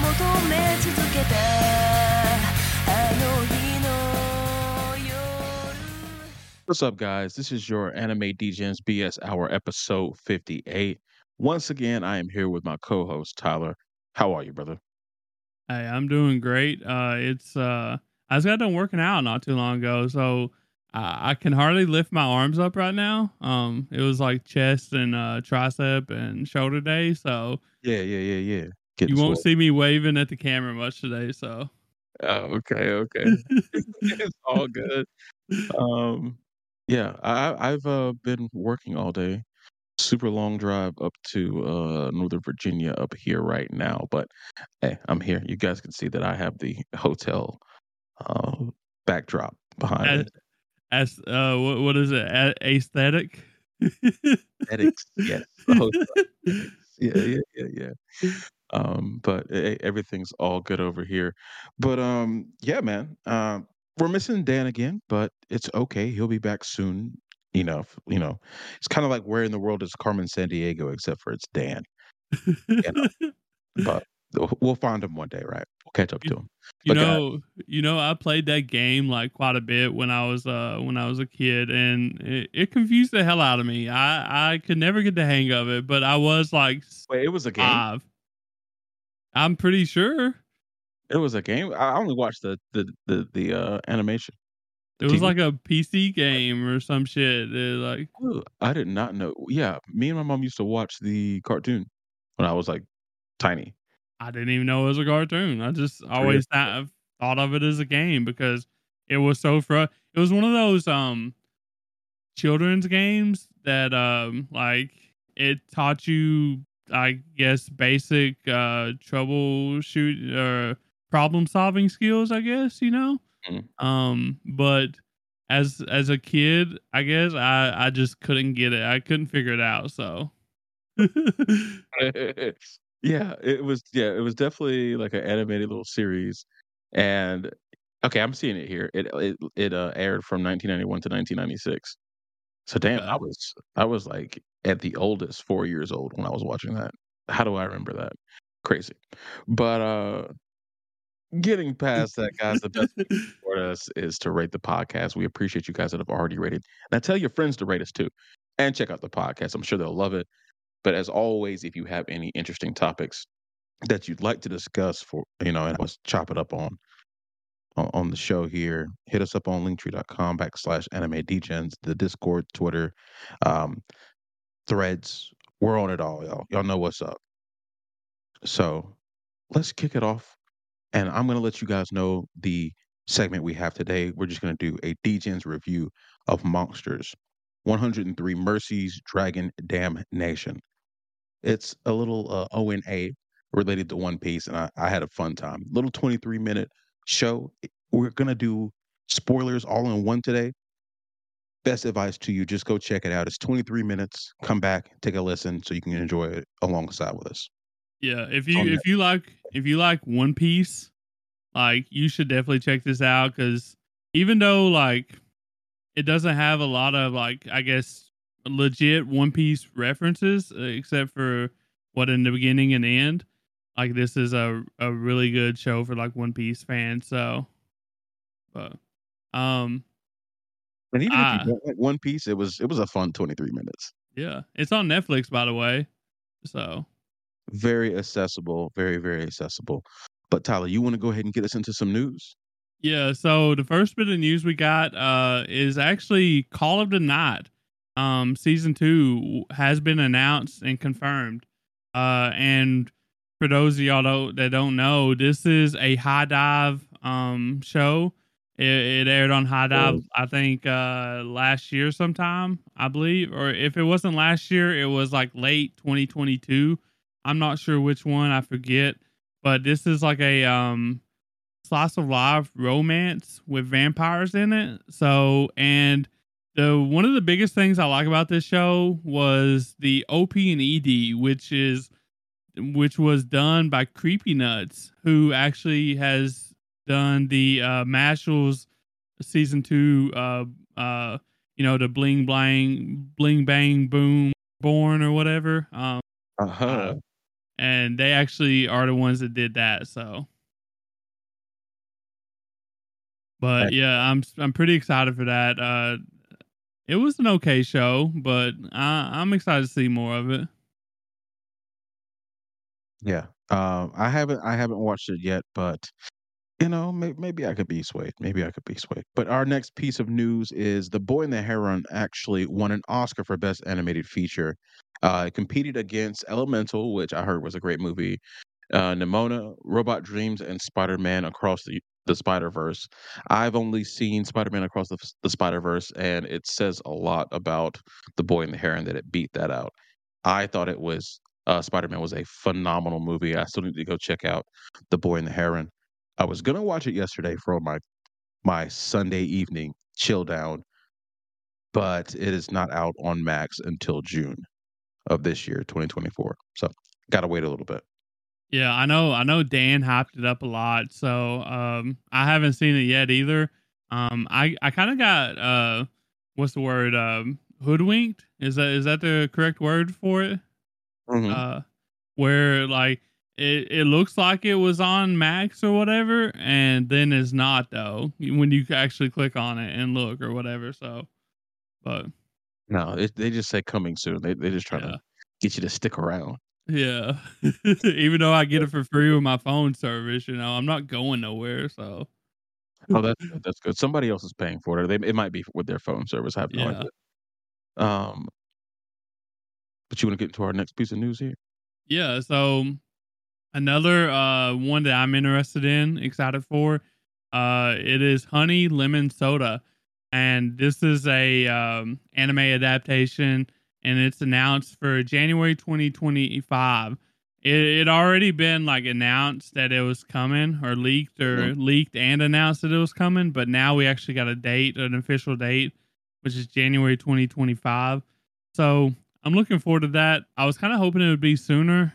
求め続けたあの日の夜 What's up, guys? This is your Anime DGens BS Hour episode 58. Once again, I am here with my co host, Tyler. How are you, brother? Hey, I'm doing great. I just got done working out not too long ago, so I can hardly lift my arms up right now. It was like chest and tricep and shoulder day, so Yeah. you Getting won't swole. see me waving at the camera much today. So, Oh, okay. It's all good. Um, yeah, I've been working all day. Super long drive up to Northern Virginia up here right now, but hey, I'm here. You guys can see that I have the hotel uh, backdrop behind as, me. what is it? Aesthetic. Aesthetics, yes. The hotel aesthetics. Yeah. But everything's all good over here. But yeah, man. We're missing Dan again, but it's okay. He'll be back soon enough. It's kind of like where in the world is Carmen San Diego, except for it's Dan. You know, but we'll find him one day, right? We'll catch up You to him. you But guys, know I played that game like quite a bit when I was a kid, and it confused the hell out of me. I could never get the hang of it, but I was like wait, it was a game. 5. I'm pretty sure It was a game. I only watched the animation, the it was TV. like a PC game or some shit. Like Ooh, I did not know. Yeah, me and my mom used to watch the cartoon when I was like tiny. I didn't even know it was a cartoon. I just Three or always thought of it as a game because it was so it was one of those children's games that like it taught you, I guess, basic troubleshoot or problem solving skills, I guess, Mhm. But as a kid, I guess I just couldn't get it. I couldn't figure it out, so Yeah, it was definitely like an animated little series, and okay, I'm seeing it here. It aired from 1991 to 1996. So damn, yeah. I was like at the oldest 4 years old when I was watching that. How do I remember that? Crazy. But, getting past that, guys, the best way to support us is to rate the podcast. We appreciate you guys that have already rated. Now tell your friends to rate us too, and check out the podcast. I'm sure they'll love it. But as always, if you have any interesting topics that you'd like to discuss and let's chop it up on the show here, hit us up on linktree.com/anime degens, the Discord, Twitter, um, threads. We're on it all, y'all. Y'all know what's up. So let's kick it off. And I'm going to let you guys know the segment we have today. We're just going to do a Degens review of Monsters 103 Mercies Dragon Dam Nation. It's a little ONA related to One Piece, and I had a fun time. Little 23-minute show. We're gonna do spoilers all in one today. Best advice to you: just go check it out. It's 23 minutes. Come back, take a listen, so you can enjoy it alongside with us. Yeah, It's on if you like One Piece, like you should definitely check this out because even though like it doesn't have a lot of like I guess legit One Piece references except for what in the beginning and end, like this is a really good show for like One Piece fans. So, but um, And even if you I don't like One Piece, it was a fun 23 minutes. yeah, it's on Netflix by the way. So Very accessible, very, very accessible. But Tyler, you want to go ahead and get us into some news? yeah, so the first bit of news we got is actually Call of the Night. Season 2 has been announced and confirmed. And for those of y'all that don't know, this is a High Dive show. It aired on High Dive, Or I think last year sometime, I believe, or if it wasn't last year, it was like late 2022. I'm not sure which one, I forget. But this is like a slice of life romance with vampires in it. So, and the one of the biggest things I like about this show was the OP and ED, which was done by Creepy Nuts, who actually has done the Mashl's season 2 the bling bang boom born or whatever. Uh uh-huh. and they actually are the ones that did that. So, but yeah, I'm pretty excited for that. It was an okay show, but I'm excited to see more of it. Yeah. I haven't watched it yet, but maybe I could be swayed. Maybe I could be swayed. But our next piece of news is The Boy and the Heron actually won an Oscar for Best Animated Feature. It competed against Elemental, which I heard was a great movie, Nimona, Robot Dreams, and Spider-Man Across the Spider-Verse. I've only seen Spider-Man Across the Spider-Verse, and it says a lot about The Boy and the Heron that it beat that out. I thought it was Spider-Man was a phenomenal movie. I still need to go check out The Boy and the Heron. I was gonna watch it yesterday for my Sunday evening chill down, but it is not out on Max until June of this year, 2024. So gotta wait a little bit. Yeah, I know Dan hyped it up a lot, so I haven't seen it yet either. I kind of got what's the word, hoodwinked? Is that the correct word for it? Mhm. Uh where like it looks like it was on Max or whatever, and then it's not though when you actually click on it and look or whatever. So, but No, they just say coming soon. They just trying to yeah, get you to stick around. yeah. Even though I get it for free with my phone service, I'm not going nowhere. So Oh, that's good, that's good. Somebody else is paying for it. It might be with their phone service, I have no yeah, idea. Um, but you wanna get into our next piece of news here? yeah. So another one that I'm interested in, excited for, it is Honey Lemon Soda, and this is a anime adaptation, and it's announced for January 2025. It already been like announced that it was coming, or Mhm. leaked and announced that it was coming, but now we actually got a date, an official date, which is January 2025. So I'm looking forward to that. I was kind of hoping it would be sooner.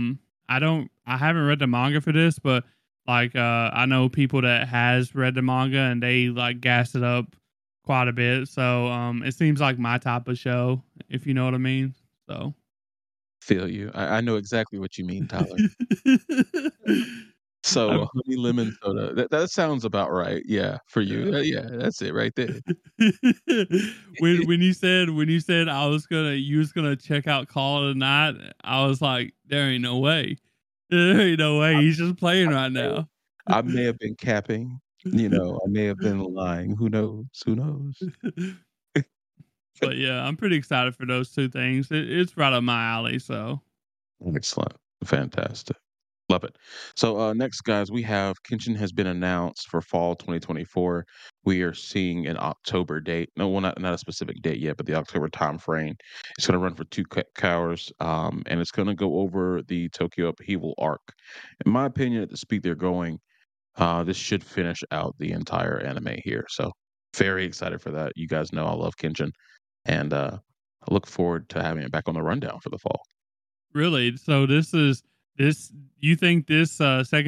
I haven't read the manga for this, but like I know people that has read the manga and they like gas it up quite a bit. So it seems like my type of show, if you know what I mean. So Feel you. I know exactly what you mean, Tyler. So, I'm- honey lemon soda, that sounds about right, yeah, for you. Yeah, that's it right there. when you said you was gonna check out Call of the Night, I was like, there ain't no way. There ain't no way. He's just playing right Hey, now. I may have been capping, I may have been lying, who knows, who knows? But yeah, I'm pretty excited for those two things. It's right up my alley. So Excellent, fantastic. Love it. So, next, guys, we have Kenshin has been announced for fall 2024. We are seeing an October date. No, well, not a specific date yet, but the October time frame. It's going to run for two hours, and it's going to go over the Tokyo Upheaval arc. In my opinion, at the speed they're going, this should finish out the entire anime here. So, very excited for that. You guys know I love Kenshin, and I look forward to having it back on the rundown for the fall. really, so this. You think this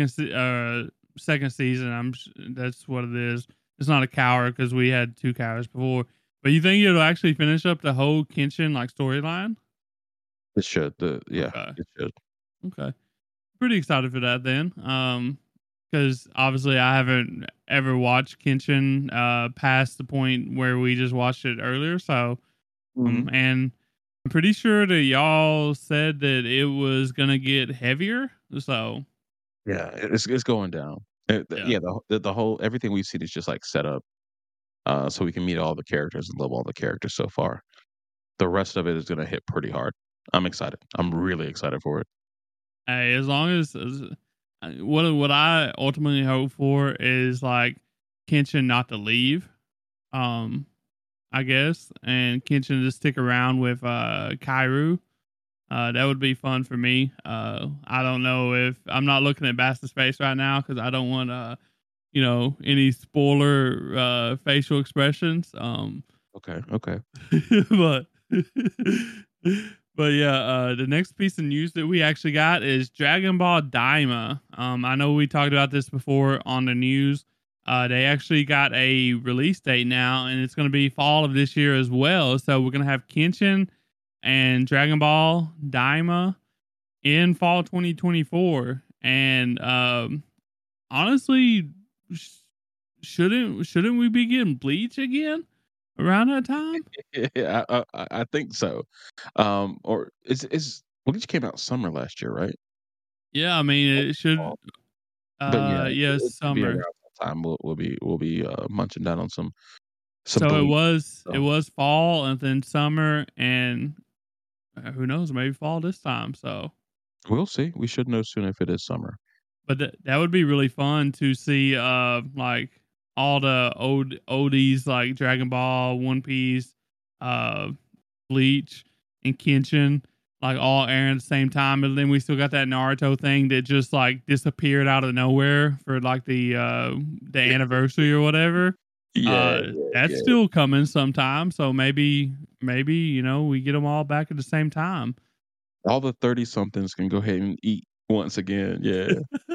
second season? That's what it is. It's not a cower because we had two cowers before. But you think it'll actually finish up the whole Kenshin like storyline? It should. Yeah, Okay, it should. okay. Pretty excited for that then. Because obviously I haven't ever watched Kenshin past the point where we just watched it earlier. So Mhm. and I'm pretty sure that y'all said that it was gonna get heavier. So Yeah, it's going down. yeah, Yeah, the whole everything we've seen is just like set up, so we can meet all the characters and love all the characters so far. The rest of it is gonna hit pretty hard. I'm excited. I'm really excited for it. hey, as long as what I ultimately hope for is like Kenshin not to leave. Um, I guess, and Kenshin to stick around with Kairu. That would be fun for me. I don't know if I'm not looking at Bastard Space right now because I don't want any spoiler facial expressions. Okay, okay. But but yeah, the next piece of news that we actually got is Dragon Ball Daima. I know we talked about this before on the news. They actually got a release date now, and it's going to be fall of this year as well. So we're going to have Kenshin and Dragon Ball Daima. in fall 2024, and honestly, sh- shouldn't we be getting Bleach again around that time? Yeah, I think so. Or is Bleach came out summer last year, right? Yeah, I mean it should. Fall. But yeah, Yeah, it should be around summer. that time. We'll be munching down on some So it Bleach. was it So was fall and then summer, and who knows, maybe fall this time. So, we'll see. We should know soon if it is summer. but that would be really fun to see, like all the old oldies like Dragon Ball, One Piece, uh, Bleach, and Kenshin, like all airing at the same time. And then we still got that Naruto thing that just like disappeared out of nowhere for like the anniversary or whatever. Yeah, That's yeah. still coming sometime. So maybe we get them all back at the same time. All the 30 somethings can go ahead and eat once again. Yeah.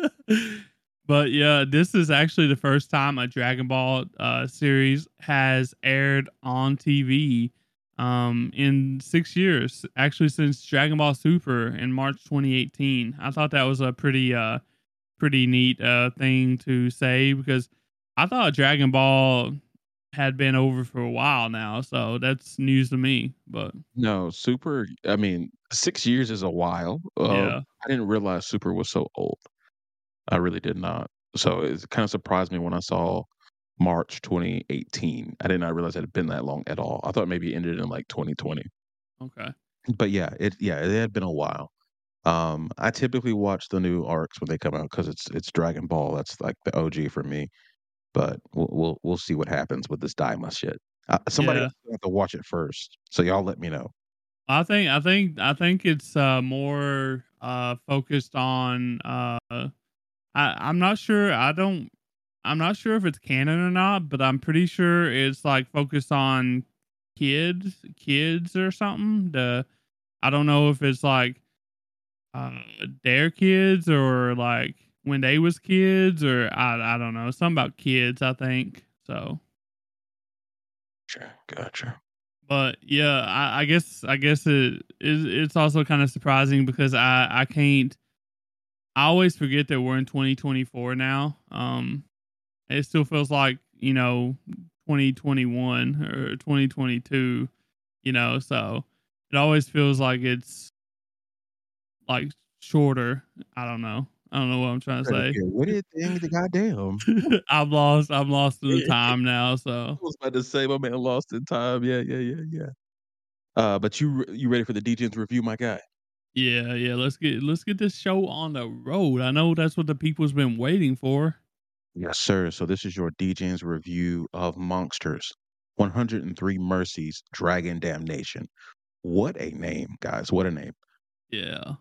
But yeah, this is actually the first time a Dragon Ball series has aired on TV in 6 years. Actually, since Dragon Ball Super in March 2018. I thought that was a pretty neat thing to say because I thought Dragon Ball had been over for a while now, so that's news to me. But No, Super, I mean, 6 years is a while. yeah, I didn't realize Super was so old. I really did not. So it kinda surprised me when I saw March 2018. I did not realize it had been that long at all. I thought maybe it ended in, like, 2020. okay, But it had been a while. I typically watch the new arcs when they come out because it's Dragon Ball. That's, like, the OG for me. But we'll see what happens with this Daima shit. Somebody yeah. else is gonna have to watch it first, so y'all let me know. I think it's more focused on I'm not sure. I'm not sure if it's canon or not, but I'm pretty sure it's like focused on kids or something. I don't know if it's like their kids or like when they was kids or I don't know. Something about kids, I think. So, Sure, gotcha. but yeah, I guess it's also kind of surprising because I can't. I always forget that we're in 2024 now. It still feels like 2021 or 2022. So it always feels like it's like shorter. I don't know. I don't know what I'm trying to Trying to say. figure what is thing the goddamn. I'm lost in the time now. I So was about to say my man lost in time. Yeah, yeah, yeah, yeah. But you ready for the DJ's review, my guy? yeah. Let's get this show on the road. I know that's what the people's been waiting for. Yes, sir. So this is your DJ's review of Monsters. 103 Mercies, Dragon Damnation. What a name, guys. What a name. Yeah.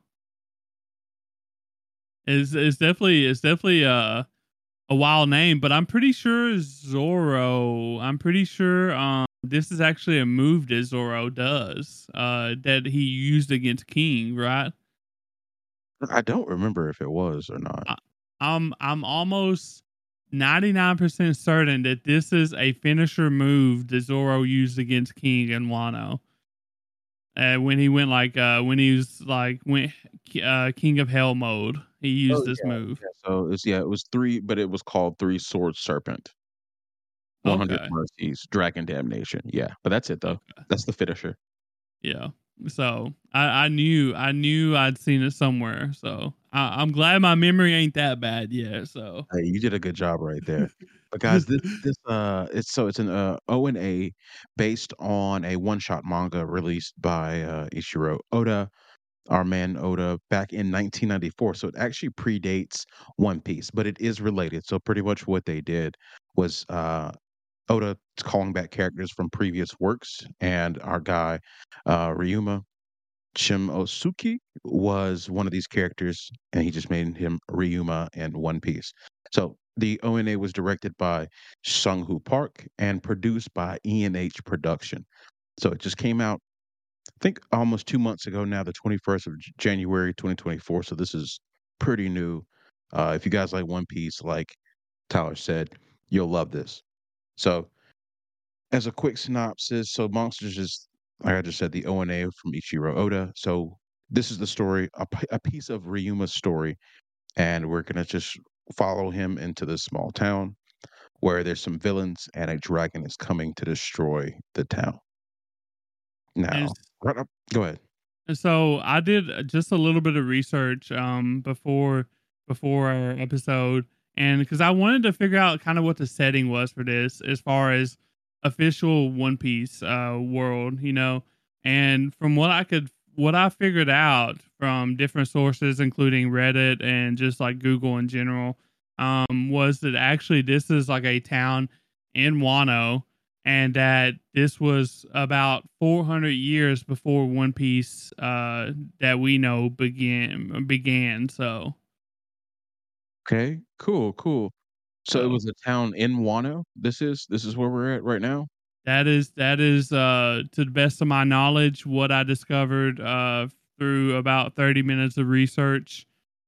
It's definitely a wild name, but I'm pretty sure Zorro. I'm pretty sure this is actually a move that Zorro does that he used against King, right? I don't remember if it was or not. I, I'm almost 99% certain that this is a finisher move that Zorro used against King and Wano. When he went like when he was like went King of Hell mode, he Oh used this yeah, move. yeah. So it was three, but it was called Three Sword Serpent. 100 Okay. Mercies, Dragon Damnation. Yeah, but that's it though. Okay. That's the finisher. Yeah. So I knew I'd seen it somewhere. So I'm glad my memory ain't that bad yet. So Hey, you did a good job right there. But guys, it's an ONA based on a one-shot manga released by Ichiro Oda, our man Oda, back in 1994. So it actually predates One Piece, but it is related. So pretty much what they did was Oda calling back characters from previous works, and our guy Ryuma Shimosuke was one of these characters, and he just made him Ryuma in One Piece. So the ONA was directed by Sung-Hoo Park and produced by E&H Production. So it just came out, I think, almost 2 months ago now, the 21st of January 2024. So this is pretty new. If you guys like One Piece, like Tyler said, you'll love this. So as a quick synopsis, so Monsters is, like I just said, the ONA from Ichiro Oda. So this is the story, a piece of Ryuma's story, and we're gonna just follow him into this small town where there's some villains and a dragon is coming to destroy the town. And Now, right up, go ahead. so I did just a little bit of research before our episode, and because I wanted to figure out kind of what the setting was for this as far as official One Piece world, and from what I figured out from different sources, including Reddit and just like Google in general, was that actually this is like a town in Wano, and that this was about 400 years before One Piece that we know began. So Okay, cool, cool. So it so was a town in Wano. This is where we're at right now. that is to the best of my knowledge what I discovered through about 30 minutes of research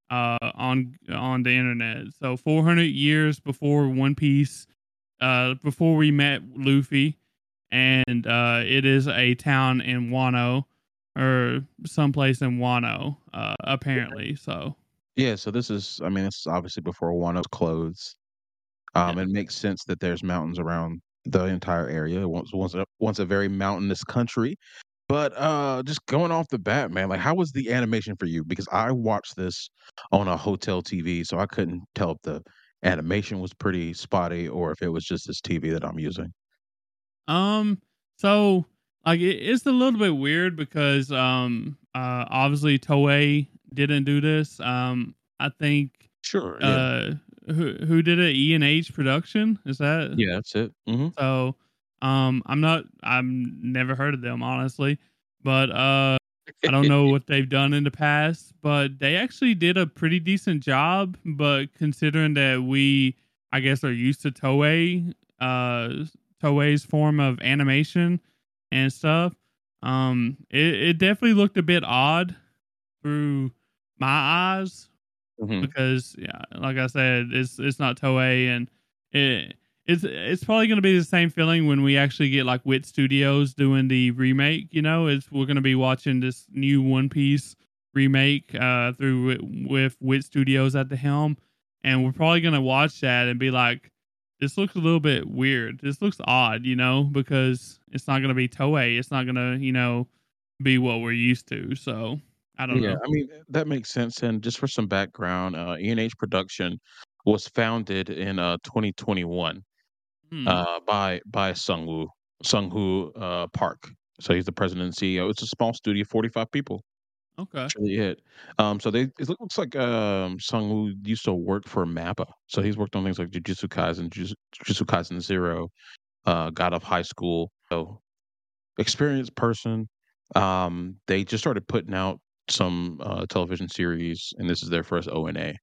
on the internet. So 400 years before One Piece, before we met Luffy, and it is a town in Wano or someplace in Wano, apparently. So Yeah, so this is, I mean, it's obviously before Wano's clothes. yeah. It makes sense that there's mountains around the entire area. It once a very mountainous country. But just going off the bat, man, like how was the animation for you? Because I watched this on a hotel TV, so I couldn't tell if the animation was pretty spotty or if it was just this TV that I'm using. Um, so like it's a little bit weird because obviously Toei didn't do this. I think Sure, yeah. uh who did it? E&H Production, is that? Yeah, that's it. Mhm. So I've never heard of them honestly, but I don't know what they've done in the past, but they actually did a pretty decent job. But considering that we, I guess, are used to Toei's form of animation and stuff, it definitely looked a bit odd through my eyes Mhm. because, yeah, like I said, it's not Toei, and it's probably going to be the same feeling when we actually get like Wit Studios doing the remake. It's we're going to be watching this new One Piece remake with Wit Studios at the helm, and we're probably going to watch that and be like, this looks a little bit weird. This looks odd, because it's not going to be Toei. It's not going to, be what we're used to. So I don't Yeah, know. I mean, that makes sense, and just for some background, E&H Production was founded in, 2021, Hmm. by Sung-Woo Park. So he's the president and CEO. It's a small studio, 45 people. Okay. That's really it. So it looks like, Sung-Woo used to work for MAPPA. So he's worked on things like Jujutsu Kaisen Zero, God of High School. So experienced person. They just started putting out some television series, and this is their first ONA.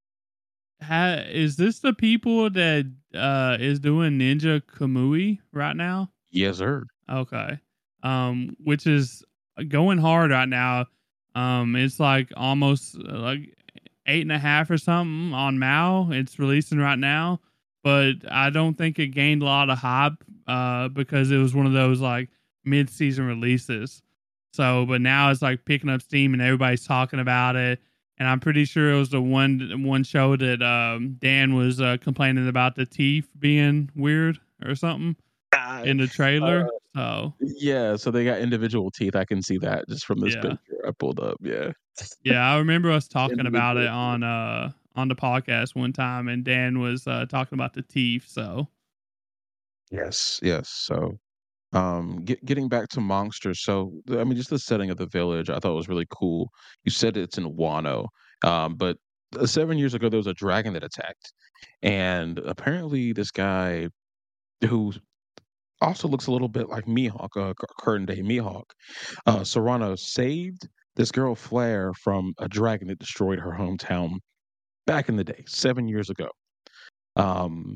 Is this the people that is doing Ninja Kamui right now? Yes, sir. Okay. Which is going hard right now. It's like almost like 8.5 or something on Mao. It's releasing right now, but I don't think it gained a lot of hype because it was one of those like mid-season releases. So, but now it's like picking up steam and everybody's talking about it. And I'm pretty sure it was the one show that Dan was complaining about the teeth being weird or something Ah, in the uh, trailer. So yeah, so they got individual teeth. I can see that just from this yeah, picture I pulled up. Yeah, yeah. I remember us talking about it individual teeth. on the podcast one time, and Dan was talking about the teeth. So Yes, yes. So, getting back to monsters. So, I mean, just the setting of the village, I thought was really cool. You said it's in Wano, but 7 years ago there was a dragon that attacked, and apparently this guy who also looks a little bit like Mihawk, current day Mihawk. Serrano saved this girl Flair from a dragon that destroyed her hometown back in the day, 7 years ago. Um,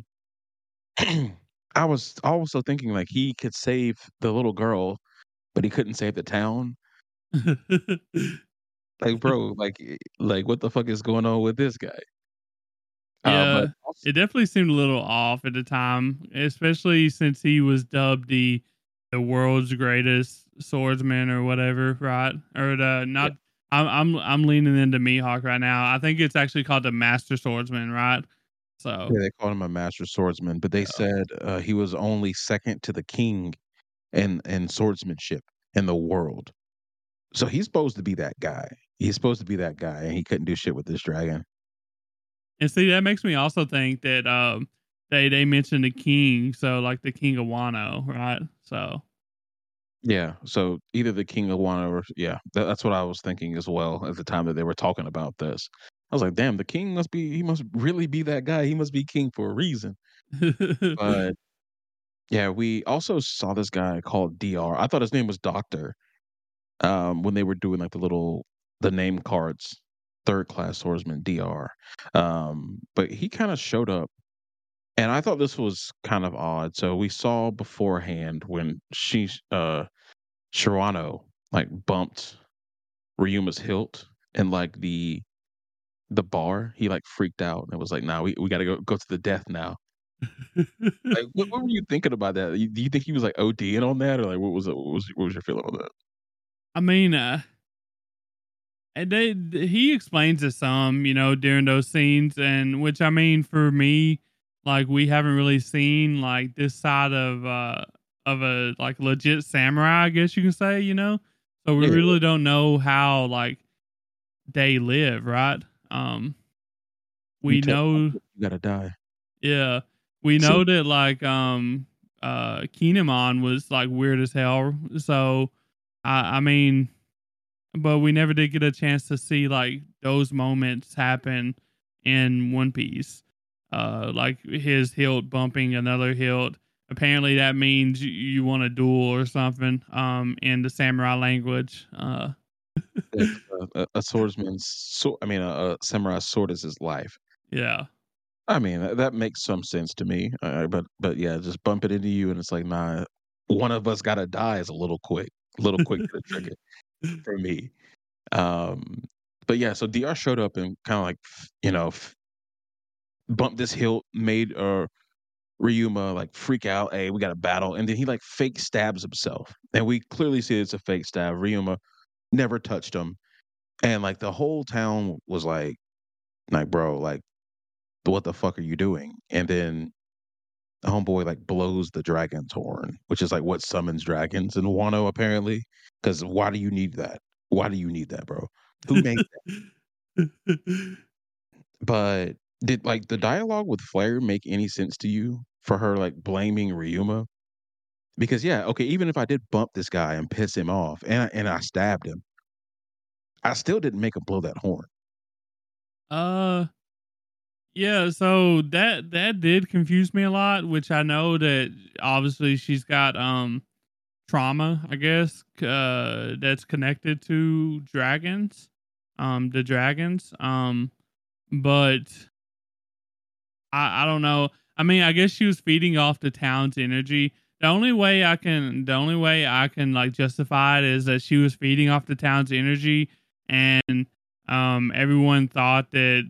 I was also thinking like he could save the little girl, but he couldn't save the town. Like, bro, like what the fuck is going on with this guy? But yeah, also, it definitely seemed a little off at the time, especially since he was dubbed the world's greatest swordsman or whatever, right? Or the yeah, not I'm leaning into Mihawk right now. I think it's actually called the Master Swordsman, right? So Yeah, they called him a master swordsman, but they yeah. said he was only second to the king in swordsmanship in the world. So he's supposed to be that guy. He's supposed to be that guy, and he couldn't do shit with this dragon. And see, that makes me also think that they mentioned the king, so like the king of Wano, right? So Yeah. So either the king of Wano, or yeah, that's what I was thinking as well at the time that they were talking about this. I was like, damn, the king must be. He must really be that guy. He must be king for a reason. But yeah, we also saw this guy called Dr. I thought his name was Doctor. When they were doing like the name cards, third class swordsman Dr. But he kind of showed up, and I thought this was kind of odd. So we saw beforehand when Shirano like bumped Ryuma's hilt and like the bar, he like freaked out and was like, "Nah, we got to go to the death now." Like, what were you thinking about that? Do you think he was like ODing on that, or like what was your feeling on that? I mean, and he explains to some, during those scenes, and which I mean for me, like we haven't really seen like this side of a like legit samurai, I guess you can say, So we Yeah, really don't know how like they live, right? Um you we tell know you gotta die. yeah, we So know that like Kinemon was like weird as hell. So I mean, but we never did get a chance to see like those moments happen in One Piece. Like his hilt bumping another hilt. Apparently that means you want a duel or something. In the samurai language. it's a swordsman's sword. I mean, a samurai sword is his life. Yeah. I mean, that makes some sense to me. But yeah, just bump it into you, and it's like, nah, one of us gotta die is a little quick to the trigger for me. Um, but yeah, so Dr. showed up and kind of like, bumped this hilt, made Ryuma like freak out. Hey, we got a battle, and then he like fake stabs himself, and we clearly see it's a fake stab. Ryuma never touched him, and like the whole town was like, bro, like, what the fuck are you doing? And then the homeboy like blows the dragon's horn, which is like what summons dragons in Wano apparently. Because why do you need that? Why do you need that, bro? Who made But did like the dialogue with Flair make any sense to you for her like blaming Ryuma? Because yeah, okay, even if I did bump this guy and piss him off and I stabbed him, I still didn't make him blow that horn. uh yeah, so that did confuse me a lot, which I know that obviously she's got trauma, I guess, that's connected to dragons, the dragons. But I don't know. I mean, I guess she was feeding off the town's energy. The only way I can like justify it is that she was feeding off the town's energy, and everyone thought that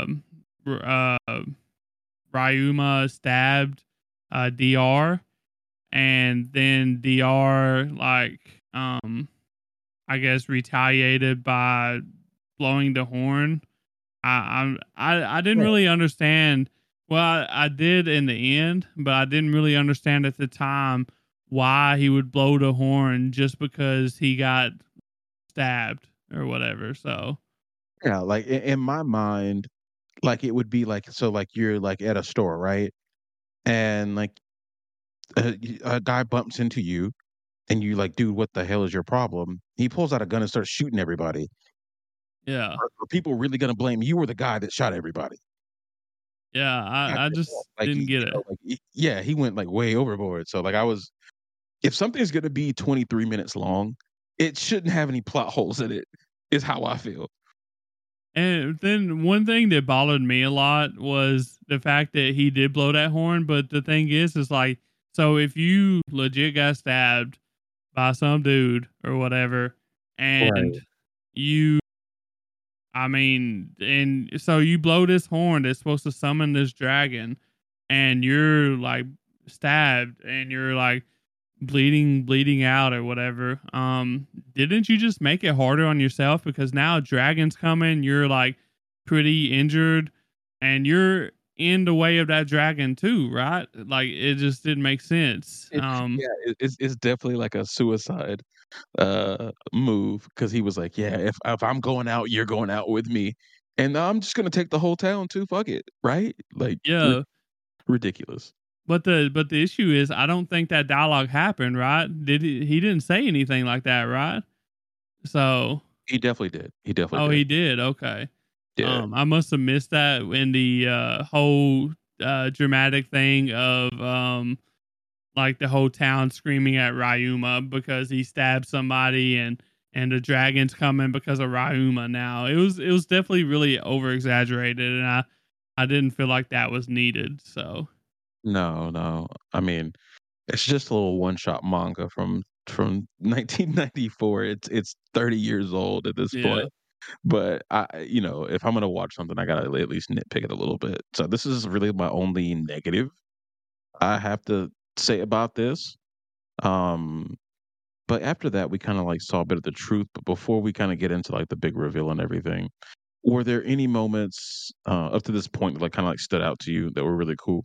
Ryuma stabbed Dr. And then Dr. like I guess retaliated by blowing the horn. I didn't Right. really understand. Well, I did in the end, but I didn't really understand at the time why he would blow the horn just because he got stabbed or whatever. So Yeah, like in my mind, like it would be like so like you're like at a store, right? And like a guy bumps into you and you like, dude, what the hell is your problem? He pulls out a gun and starts shooting everybody. yeah, Are people really gonna blame you or the guy that shot everybody? yeah, Not I your fault. just Like, didn't get it. yeah, he went like way overboard. So like if something's gonna be 23 minutes long, it shouldn't have any plot holes in it, is how I feel. And then one thing that bothered me a lot was the fact that he did blow that horn. But the thing is like, so if you legit got stabbed by some dude or whatever, and Right. you, I mean, and so you blow this horn that's supposed to summon this dragon, and you're like stabbed, and you're like bleeding out or whatever. Didn't you just make it harder on yourself because now dragon's coming, you're like pretty injured and you're in the way of that dragon too, right? Like it just didn't make sense. It's definitely like a suicide move because he was like, yeah, if I'm going out, you're going out with me, and I'm just gonna take the whole town too. Fuck it, right? Like Yeah. ridiculous. But the issue is I don't think that dialogue happened, right? He didn't say anything like that, right? So He definitely did. He definitely oh, did. he did. Okay. Yeah. I must have missed that in the whole dramatic thing of like the whole town screaming at Ryuma because he stabbed somebody and the dragon's coming because of Ryuma now. It was definitely really over exaggerated and I didn't feel like that was needed. So No. I mean, it's just a little one-shot manga from 1994. It's 30 years old at this yeah. point. But if I'm gonna watch something, I gotta at least nitpick it a little bit. So this is really my only negative I have to say about this. Um, but after that, we kind of like saw a bit of the truth. But before we kind of get into like the big reveal and everything, were there any moments up to this point that like kind of like stood out to you that were really cool?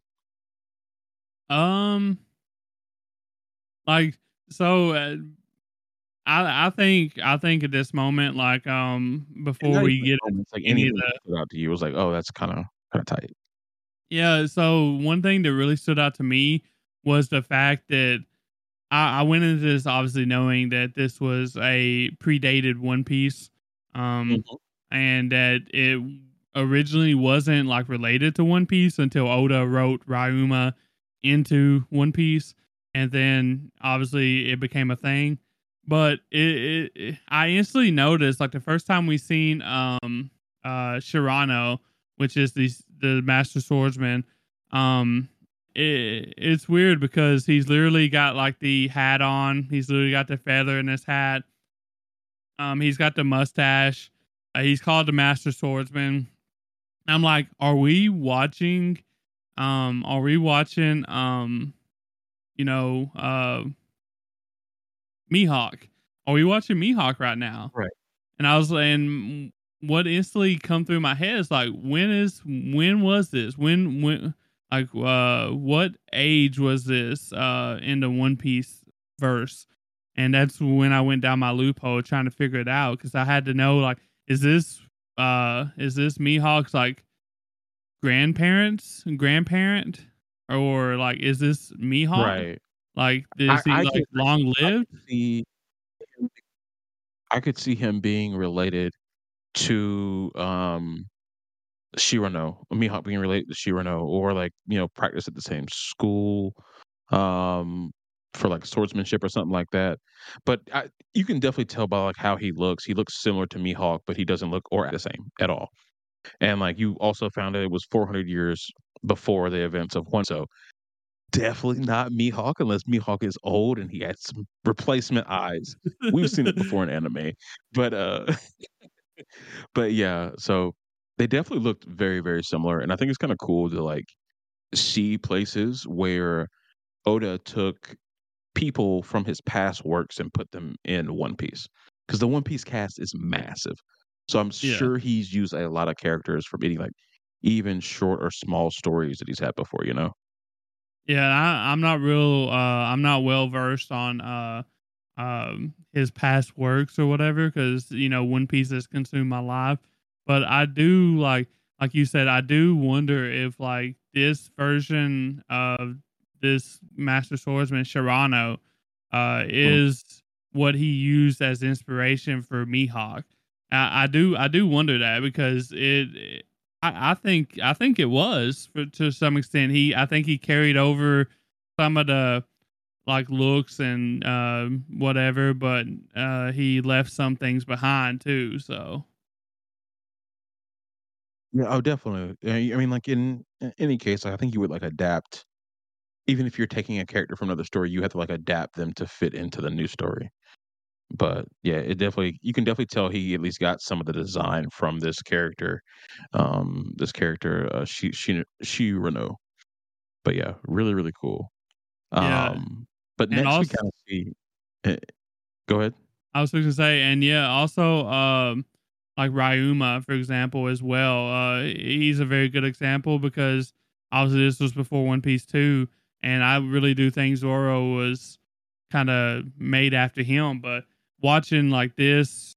Um like so I think at this moment like And before not even we get moments, like into any of anything that the stood out to you was like, oh, that's kind of tight. yeah, so one thing that really stood out to me was the fact that I went into this obviously knowing that this was a predated One Piece, um, Mhm. and that it originally wasn't like related to One Piece until Oda wrote Ryuma into One Piece, and then obviously it became a thing. But I instantly noticed like the first time we seen Shirano, which is the Master Swordsman, um it's weird because he's literally got like the hat on. He's literally got the feather in his hat. He's got the mustache. He's called the Master Swordsman. I'm like, are we watching? Are we watching? You know, Mihawk. Are we watching Mihawk right now? Right. And I was and what instantly come through my head is like, when was this? When like what age was this in the One Piece verse? And that's when I went down my loophole trying to figure it out because I had to know like, is this Mihawk's like grandparent, or like is this Mihawk? Right. Like is he I like could long I lived? could see him I could see him being related to Shirano, Mihawk being related to Shirano, or like, practice at the same school, um, for like swordsmanship or something like that. But you can definitely tell by like how he looks. He looks similar to Mihawk, but he doesn't look or act the same at all. And like you also found out it was 400 years before the events of One. So definitely not Mihawk unless Mihawk is old and he has some replacement eyes. We've seen it before in anime, but but yeah, so they definitely looked very, very similar, and I think it's kinda cool to, like, see places where Oda took people from his past works and put them in One Piece, because the One Piece cast is massive. So I'm Yeah. sure he's used a lot of characters from any, like, even short or small stories that he's had before, you know? Yeah, I'm not well versed on his past works or whatever because One Piece has consumed my life. But I do like you said, I do wonder if like this version of this Master Swordsman Shirano Mhm. is what he used as inspiration for Mihawk. I do wonder that because I think it was to some extent. I think he carried over some of the like looks and whatever, but he left some things behind too. So Yeah, oh, definitely. I mean, like, in any case, I think you would, like, adapt even if you're taking a character from another story, you have to, like, adapt them to fit into the new story. But, yeah, it definitely you can definitely tell he at least got some of the design from this character, Shirano. But, yeah, really, really cool. yeah, Um, But And next we also, kind of see. eh, Go ahead. I was going to say, and yeah, also, like Ryuma, for example, as well. He's a very good example because obviously this was before One Piece 2, and I really do think Zoro was kind of made after him. But watching like this,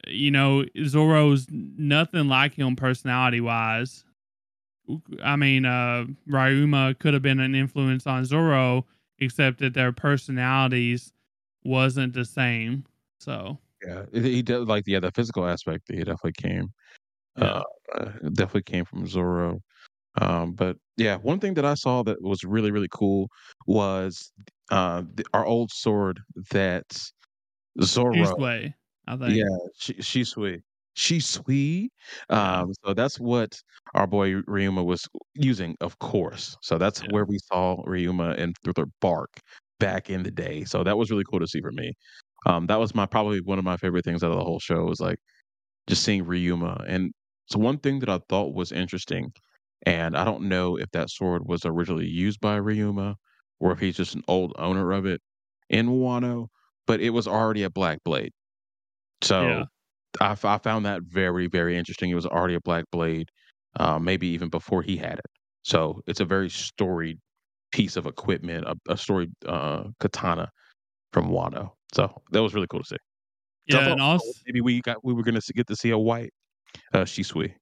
Zoro's nothing like him personality wise. I mean, Ryuma could have been an influence on Zoro, except that their personalities wasn't the same. So, Yeah, he does like the physical aspect. He definitely came. yeah. Definitely came from Zoro. But yeah, one thing that I saw that was really really cool was our old sword that Zoro. Way, I Yeah, think. Shisui. Shisui. Yeah. So that's what our boy Ryuma was using, of course. So that's Yeah. where we saw Ryuma and through the bark back in the day. So that was really cool to see for me. That was my probably one of my favorite things out of the whole show was like just seeing Ryuma. And so one thing that I thought was interesting, and I don't know if that sword was originally used by Ryuma or if he's just an old owner of it in Wano, but it was already a black blade. Yeah. So I found that very, very interesting. It was already a black blade, maybe even before he had it. So it's a very storied piece of equipment, a storied katana from Wano. So that was really cool to see. So I Yeah, thought and also, maybe we were gonna get to see a white Shisui.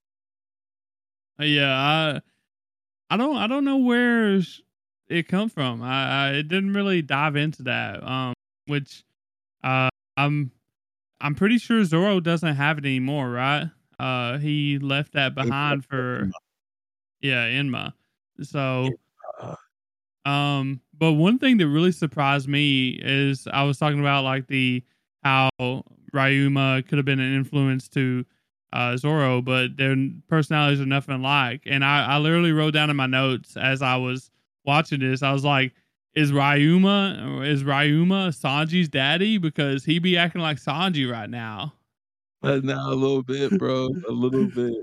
yeah, I don't know where it come from. I it didn't really dive into that. Which uh, I'm I'm pretty sure Zoro doesn't have it anymore, right? He left that He left behind it in for Enma. So, uh, but one thing that really surprised me is I was talking about like the how Ryuma could have been an influence to Zoro, but their personalities are nothing alike. And I literally wrote down in my notes as I was watching this, I was like, is Ryuma Sanji's daddy? Because he be acting like Sanji right now. but now a little bit, bro, a little bit.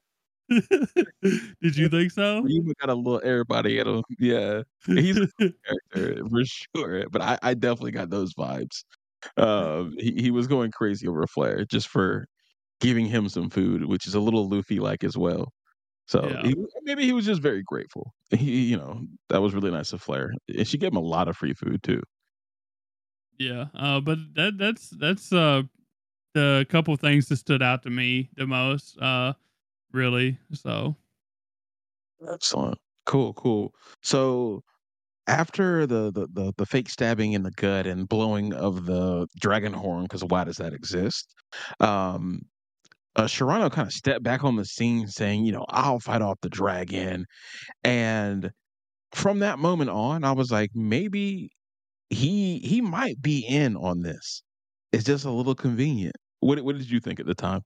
Did you think so? Ryuma got a little everybody in him. Yeah, he's a cool character for sure. But I definitely got those vibes. He was going crazy over Flair just for giving him some food, which is a little Luffy like as well. So Yeah. maybe he was just very grateful. That was really nice of Flair, and she gave him a lot of free food too. Yeah, but that's the couple things that stood out to me the most, really. So Excellent, cool, cool. So after the fake stabbing in the gut and blowing of the dragon horn, because why does that exist? Um, Shirano kind of stepped back on the scene, saying, "I'll fight off the dragon." And from that moment on, I was like, maybe he might be in on this. It's just a little convenient. What did you think at the time?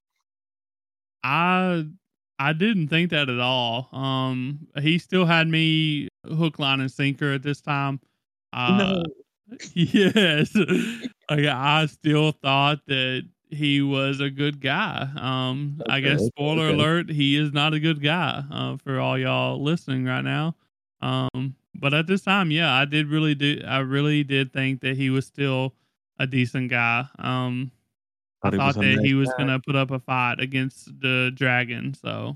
I I didn't think that at all. He still had me hook, line, and sinker at this time. Uh, No. yes, like, I still thought that he was a good guy. I Okay, guess okay, spoiler okay. alert, he is not a good guy. For all y'all listening right now. But at this time, yeah, I really did think that he was still a decent guy. I Thought he was thought a that nice he was guy. gonna put up a fight against the dragon. So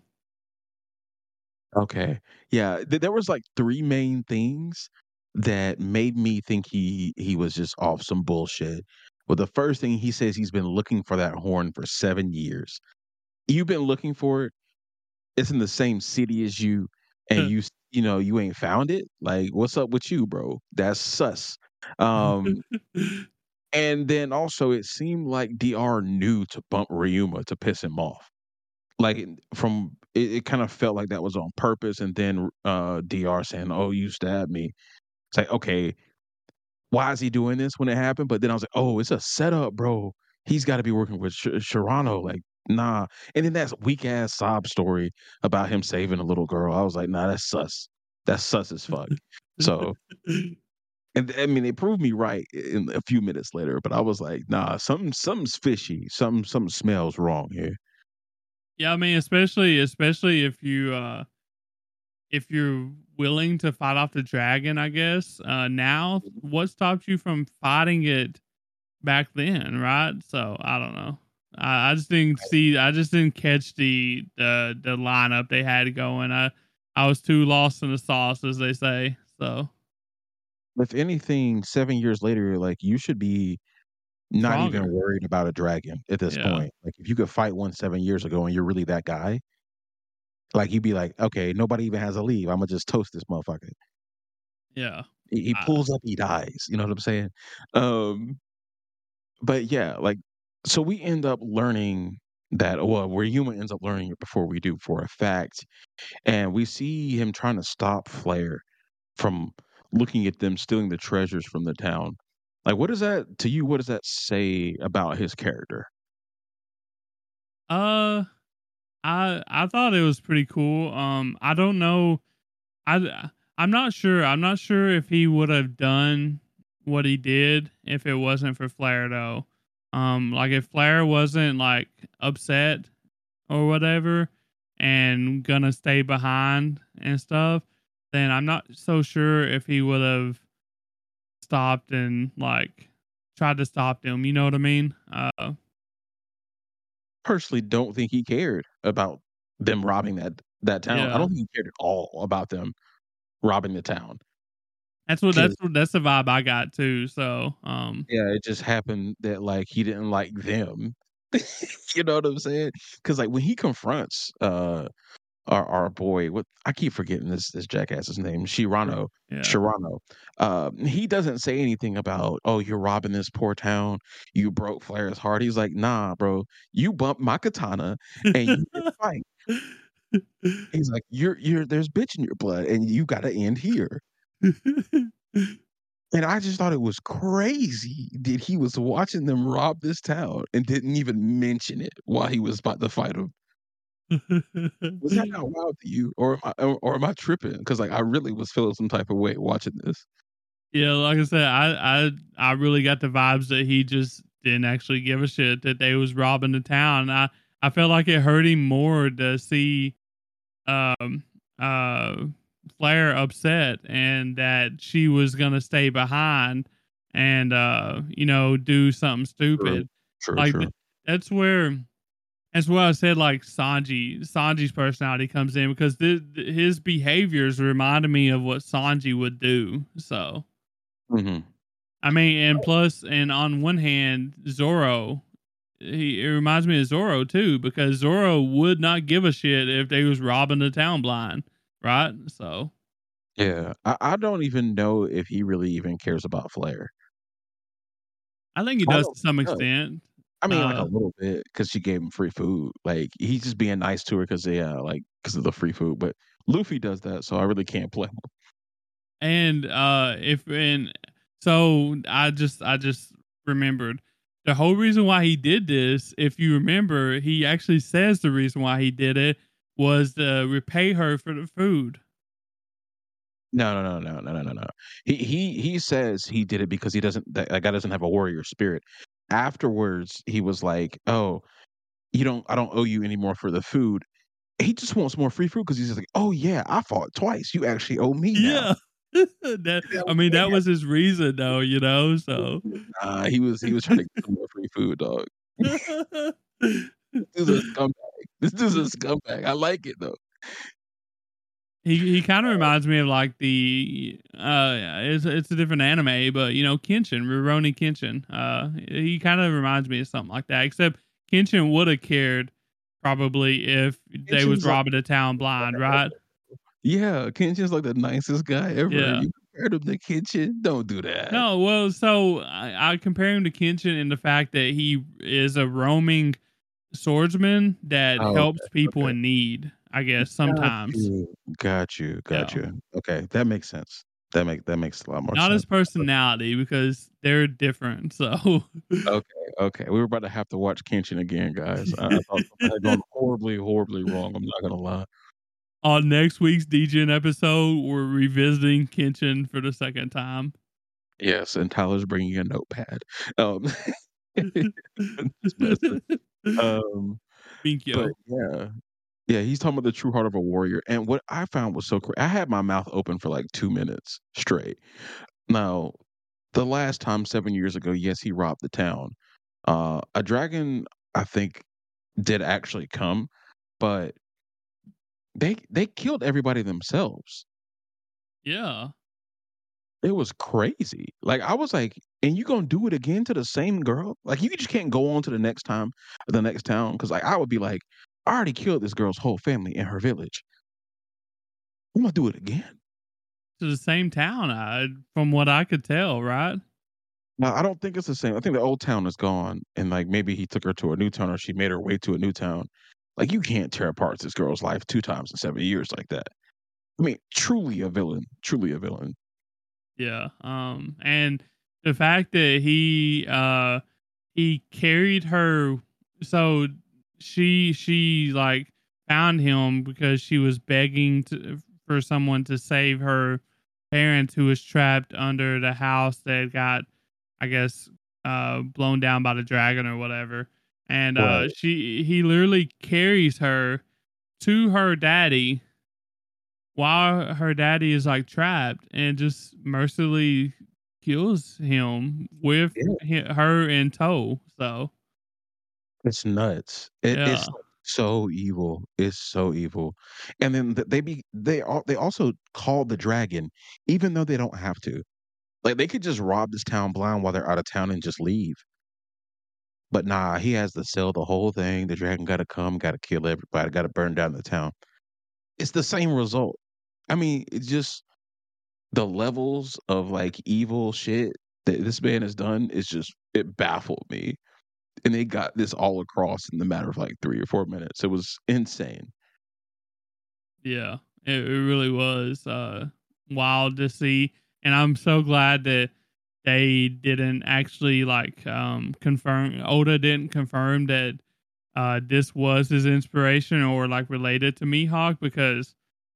Okay. Yeah, there was, like, 3 main things that made me think he was just off some bullshit. Well, the first thing he says he's been looking for that horn for 7 years. You've been looking for it, it's in the same city as you, and you ain't found it? Like, what's up with you, bro? That's sus. Um, and then also it seemed like DR knew to bump Ryuma to piss him off. Like, it kind of felt like that was on purpose, and then, DR saying, "Oh, you stabbed me." It's like, "Okay, why is he doing this when it happened?" But then I was like, "Oh, it's a setup, bro. He's gotta be working with Shirano, like, nah." And then that weak ass sob story about him saving a little girl, I was like, "Nah, that's sus. That's sus as fuck." So and I mean, they proved me right in a few minutes later, but I was like, "Nah, something's fishy. Something smells wrong here." yeah, I mean, especially if you're willing to fight off the dragon, I guess, now, what stopped you from fighting it back then, right? So I don't know. I just didn't see. I just didn't catch the lineup they had going. I was too lost in the sauce, as they say. So If anything, 7 years later, like, you should be not even stronger. worried about a dragon at this Yeah. point. Like, if you could fight one 7 years ago and you're really that guy, like, you'd be like, "Okay, nobody even has a leave. Imma just toast this motherfucker." Yeah. He I, pulls up, he dies, you know what I'm saying? Um, but yeah, like, so we end up learning that well, where Yuma ends up learning it before we do for a fact, and we see him trying to stop Flair from looking at them stealing the treasures from the town. Like, what does that to you, what does that say about his character? uh, I thought it was pretty cool. I don't know. I'm not sure. I'm not sure if he would have done what he did if it wasn't for Flair though. Like if Flair wasn't like upset or whatever and gonna stay behind and stuff, then I'm not so sure if he would have stopped and like tried to stop them. You know what I mean? Personally, don't think he cared about them robbing that town. I Yeah. don't think he cared at all about them robbing the town. That's the vibe I got too. So Yeah, it just happened that, like, he didn't like them. You know what I'm saying? Because like, when he confronts, our boy, what I keep forgetting this jackass's name, yeah. Shirano, he doesn't say anything about, "Oh, you're robbing this poor town. You broke Flair's heart." He's like, "Nah, bro. You bumped my katana, and you didn't fight." He's like, "You're there's bitch in your blood, and you gotta end here." And I just thought it was crazy that he was watching them rob this town and didn't even mention it while he was about to fight him. Was that not wild to you? Or am I tripping? Because like, I really was feeling some type of way watching this. Yeah, like I said, I really got the vibes that he just didn't actually give a shit that they was robbing the town. I felt like it hurt him more to see um uh Flair upset and that she was gonna stay behind and do something True, stupid. true, Like true. that's where I said like Sanji's personality comes in because his behaviors reminded me of what Sanji would do. So Mhm. I mean, and plus, and on one hand, Zoro, it reminds me of Zoro too, because Zoro would not give a shit if they was robbing the town blind, right? So Yeah, I don't even know if he really even cares about Flair. I think he I does don't to some know. extent. I mean, like, a Uh, little bit because she gave him free food. Like, he's just being nice to her because yeah, like, because of the free food, but Luffy does that, so I really can't blame him. and if and so I just remembered the whole reason why he did this. If you remember, he actually says the reason why he did it was to repay her for the food. No, no, no, no, no, no, no, no. He says he did it because he doesn't that guy doesn't have a warrior spirit. Afterwards, he was like, "Oh, you don't I don't owe you anymore for the food." He just wants more free food because he's just like, "Oh, yeah, I fought twice. You actually owe me now." Yeah. That Yeah, I mean, that yeah. was his reason though, so Nah, he was trying to get some more free food, dog. This dude's a scumbag. This dude's a scumbag. I like it, though. he kind of reminds me of like the it's a different anime, but Kenshin, Rurouni Kenshin. He kind of reminds me of something like that, except Kenshin would have cared probably if they was Kenshin's like robbing a town blind, right? yeah, Kenshin's like the nicest guy ever. Yeah. You compared him to Kenshin? Don't do that. No, well, so I compare him to Kenshin in the fact that he is a roaming swordsman that Oh, okay, helps people okay. in need, I guess, Got sometimes. you. Got you, got Yeah. you. Okay, that makes sense. That makes a lot more Not his sense. personality because they're different. So Okay, okay. We were about to have to watch Kenshin again, guys. I thought something had gone horribly, horribly wrong, I'm not gonna lie. on next week's DGN episode, we're revisiting Kenshin for the second time. Yes, and Tyler's bringing a notepad. Um, just messing. Um, but Binkyo. yeah. Yeah, he's talking about the true heart of a warrior. And what I found was so I had my mouth open for like 2 minutes straight. Now, the last time 7 years ago, yes, he robbed the town. A dragon, I think, did actually come, but they killed everybody themselves. Yeah. It was crazy. Like, I was like, "And you gonna do it again to the same girl? Like, you just can't go on to the next town? Because like, I would be like, "I already killed this girl's whole family in her village. I'm gonna do it again?" To the same town, from what I could tell, right? No, I don't think it's the same. I think the old town is gone, and, like, maybe he took her to a new town or she made her way to a new town. Like, you can't tear apart this girl's life 2 times in 7 years like that. I mean, truly a villain, truly a villain. Yeah. And the fact that he carried her, so she like found him because she was begging for someone to save her parents who was trapped under the house that got, I guess, blown down by the dragon or whatever. And Right. he literally carries her to her daddy while her daddy is like trapped and just mercilessly kills him with Yeah. her in tow. So It's nuts. It's yeah, like so evil. It's so evil. And then they also call the dragon even though they don't have to. Like, they could just rob this town blind while they're out of town and just leave. But nah, he has to sell the whole thing. The dragon gotta come, gotta kill everybody, gotta burn down the town. It's the same result. I mean, it's just the levels of, like, evil shit that this man has done is just it baffled me, and they got this all across in the matter of, like, 3 or 4 minutes. It was insane. yeah, it really was wild to see, and I'm so glad that they didn't actually like confirm. Oda didn't confirm that this was his inspiration or like related to Mihawk because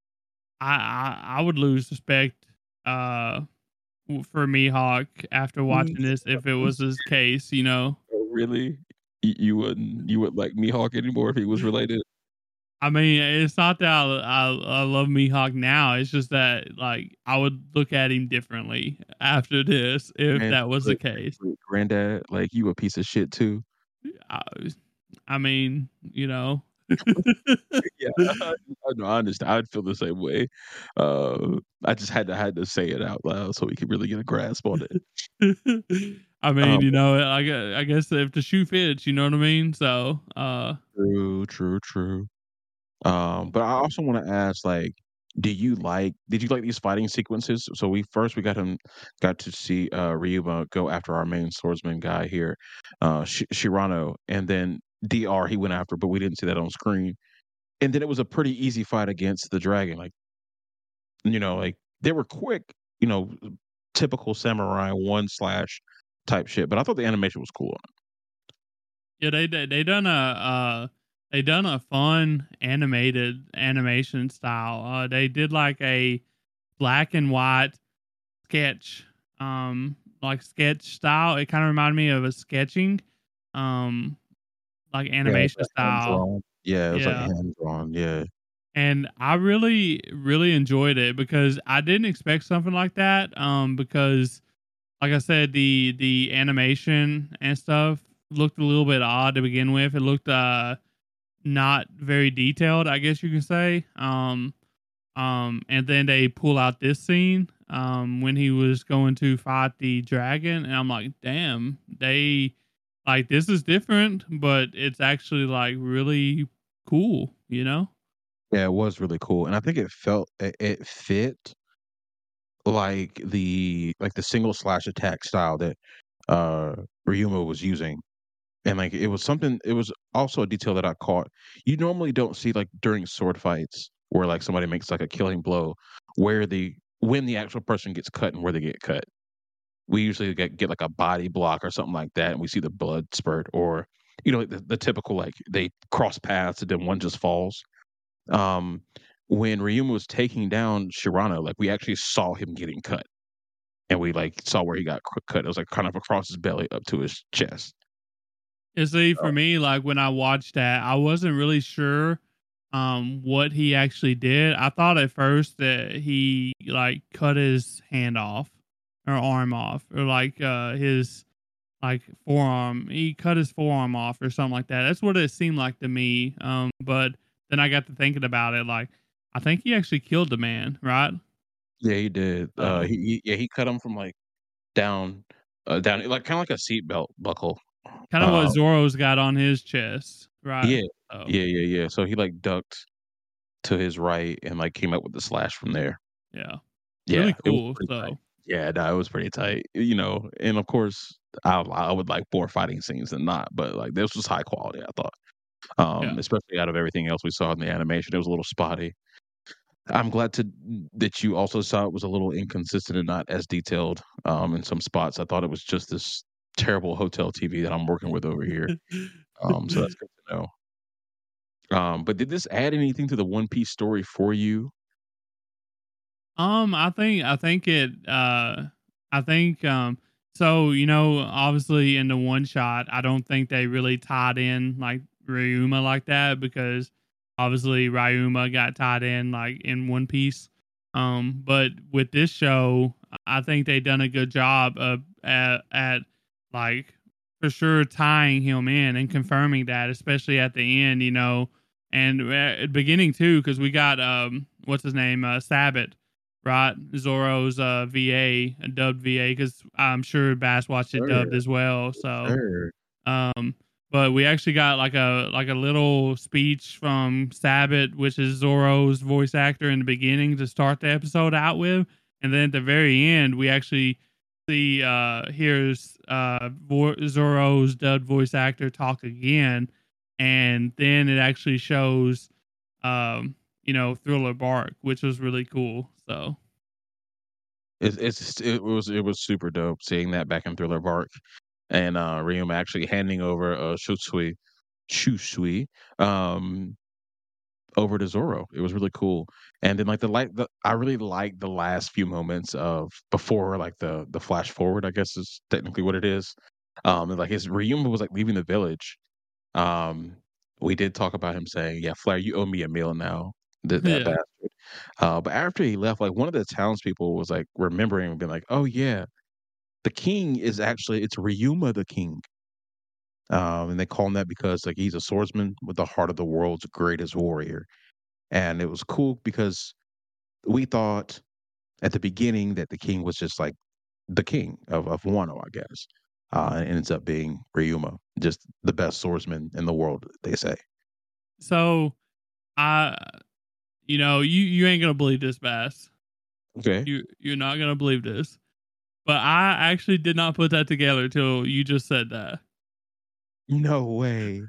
I would lose respect uh for Mihawk after Mm. watching this if it was his case, you know. Oh, really? You wouldn't like Mihawk anymore if he was related? I mean, it's not that I love Mihawk now. It's just that like I would look at him differently after this if Man, that was the great case. great granddad, like, you a piece of shit too. I, I mean, you know. Yeah, I know, I understand. I'd feel the same way. I just had to say it out loud so we could really get a grasp on it. I mean, Um, you know, I guess if the shoe fits, you know what I mean. So, true, true, true. But I also wanna ask, like, did you like these fighting sequences? So we got to see, Ryuma go after our main swordsman guy here, Shirano, and then DR he went after, but we didn't see that on screen. And then it was a pretty easy fight against the dragon, like, like, they were quick, you know, typical samurai one slash type shit, but I thought the animation was cool on it. yeah, they done a fun animated animation style. They did like a black and white sketch, like sketch style. It kind of reminded me of a sketching, um, like Yeah, like animation a hand style. drawn. Yeah, it was like Yeah. hand drawn, yeah. And I really, really enjoyed it because I didn't expect something like that. Because like I said, the animation and stuff looked a little bit odd to begin with. It looked not very detailed, I guess you can say. And then they pull out this scene when he was going to fight the dragon, and I'm like, damn, they like this is different, but it's actually like really cool, you know? Yeah, it was really cool, and I think it fit, like the single slash attack style that, uh, Ryuma was using, and, like, it was also a detail that I caught. You normally don't see, like, during sword fights where, like, somebody makes, like, a killing blow, when the actual person gets cut and where they get cut. We usually get, like, a body block or something like that, and we see the blood spurt or, the typical, like, they cross paths and then one just falls. Um, when Ryuma was taking down Shirano, like, we actually saw him getting cut, and we, like, saw where he got cut. It was, like, kind of across his belly up to his chest. And see, for me, like when I watched that, I wasn't really sure what he actually did. I thought at first that he like cut his hand off or arm off or like his like forearm. He cut his forearm off or something like that. That's what it seemed like to me. But then I got to thinking about it. Like I think he actually killed the man, right? Yeah, he did. So He cut him from like down, down like kind of like a seatbelt buckle. kind of what Uh, Zorro's got on his chest, right? yeah, So yeah. So he like ducked to his right and like came up with the slash from there. yeah, really Yeah, it was cool. pretty tight. So Yeah, no, it was pretty tight. You know, and of course, I would like more fighting scenes than not, but like this was high quality. I thought, yeah. especially out of everything else we saw in the animation, it was a little spotty. I'm glad that you also saw it was a little inconsistent and not as detailed in some spots. I thought it was just this terrible hotel TV that I'm working with over here. So that's good to know. But did this add anything to the One Piece story for you? I think so, you know, obviously in the one shot, I don't think they really tied in like Ryuma like that because obviously Ryuma got tied in like in One Piece. But with this show, I think they done a good job of at like for sure tying him in and confirming that, especially at the end, you know, and at the beginning too, because we got what's his name, Sabbath, right? Zoro's VA, a dubbed VA, because I'm sure Bass watched it dubbed Sure, as well. So, sure. um, but we actually got like a little speech from Sabbath, which is Zoro's voice actor in the beginning to start the episode out with, and then at the very end, we actually see here's Zoro's dubbed voice actor talk again, and then it actually shows you know, Thriller Bark, which was really cool. So It was super dope seeing that back in Thriller Bark and Ryuma actually handing over Shusui um over to Zoro. It was really cool. And then like I really liked the last few moments of before like the flash forward, I guess is technically what it is. And like his Ryuma was like leaving the village. Um we did talk about him saying, "Yeah, Flair, you owe me a meal now." That yeah. bastard. But after he left, like one of the townspeople was like remembering and being like, "Oh yeah, the king is actually it's Ryuma the king." And they call him that because like he's a swordsman with the heart of the world's greatest warrior. And it was cool because we thought at the beginning that the king was just like the king of Wano, I guess. And it ends up being Ryuma, just the best swordsman in the world, they say. So I, you know, you ain't gonna believe this, Bass. Okay. You're not gonna believe this, but I actually did not put that together till you just said that. No way.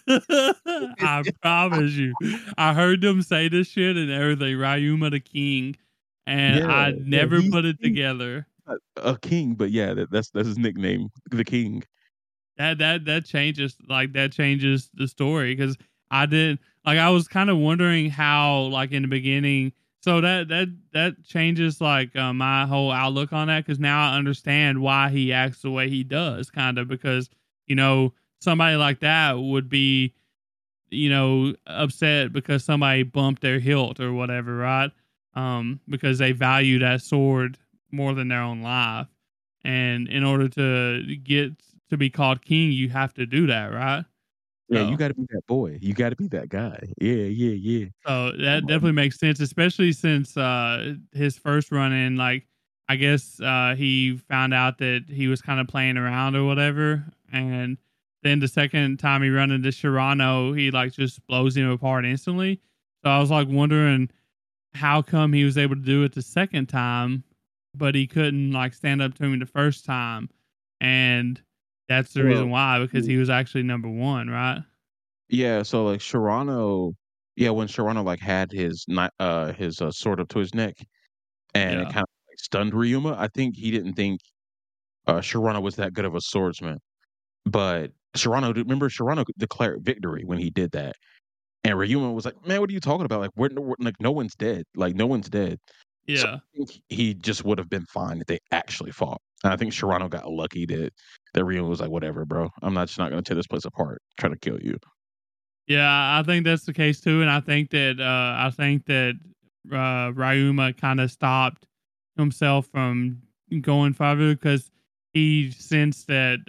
I promise you. I heard them say this shit and everything. Ryuma the king, and Yeah, I yeah, never put it together. not a king, but yeah, that's his nickname, the king. That changes that changes the story because I did like I was kind of wondering how like in the beginning. So that changes like my whole outlook on that because now I understand why he acts the way he does, kind of because you know somebody like that would be you know upset because somebody bumped their hilt or whatever, right? Because they value that sword more than their own life, and in order to get to be called king, you have to do that, right? Yeah, you So, gotta be that boy. You gotta be that guy. Yeah. so that Um, definitely makes sense, especially since his first run in, like, I guess he found out that he was kind of playing around or whatever, and then the second time he run into Shirano, he like just blows him apart instantly. So I was like wondering how come he was able to do it the second time, but he couldn't like stand up to him the first time, and that's the well, reason why because mm, he was actually number one, right? yeah, so, like, Shirano yeah, when Shirano, like, had his, sword up to his neck and it Yeah, kinda, like, stunned Ryuma, I think he didn't think, Shirano was that good of a swordsman, but Shirano declared victory when he did that, and Ryuma was like, "Man, what are you talking about? Like, no one's dead, like, no one's dead." So, yeah. I think he just would have been fine if they actually fought, and I think Shirano got lucky that Ryuma was like, "Whatever, bro. I'm not just not gonna tear this place apart, try to kill you." Yeah, I think that's the case too, and I think that Ryuma kind of stopped himself from going further because he sensed that